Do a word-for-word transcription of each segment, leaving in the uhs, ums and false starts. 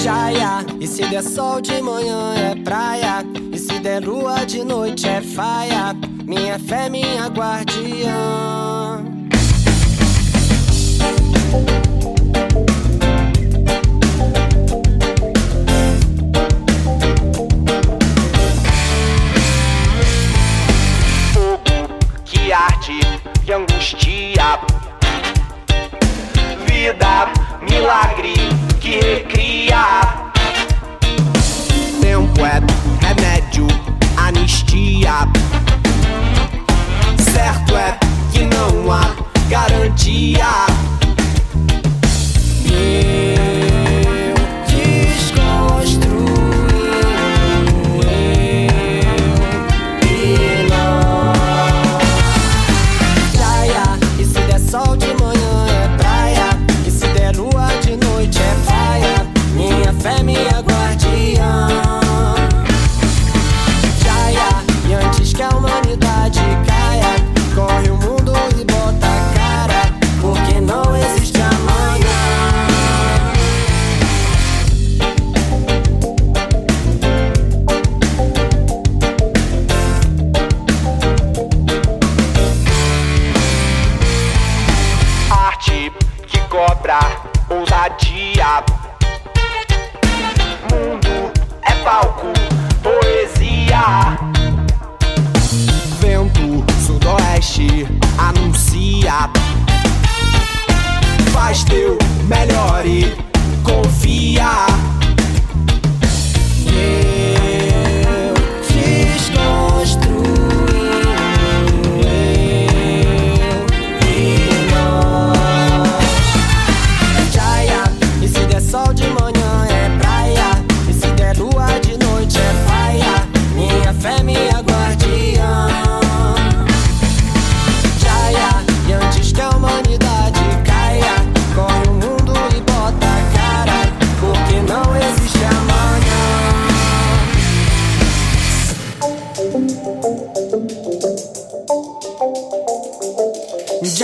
Jaya, e se der sol de manhã é praia, e se der lua de noite é faia. Minha fé, minha guardiã. Fogo que arde e angustia, vida, milagre que recria. Tempo é remédio, anistia. Certo é que não há garantia. Eu desconstruí eu e nós. Jaya, e se der sol de manhã é praia, e se der lua de noite é praia. Minha fé, minha guardiã. Jaya, e antes que a humanidade caia, corre o mundo e bota a cara, porque não existe amanhã. Arte que cobra ousadia. Mundo é palco, poesia. Vento sudoeste anuncia. Faz teu melhor e confia. Eu desconstruí eu e nós. Jaya, e se der sol de manhã é praia, e se der lua de noite é praia. Minha fé, minha guardiã. Jaya, e antes que a humanidade caia, corre o mundo e bota a cara, porque não existe amanhã.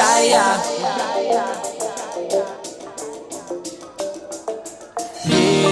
Jaya.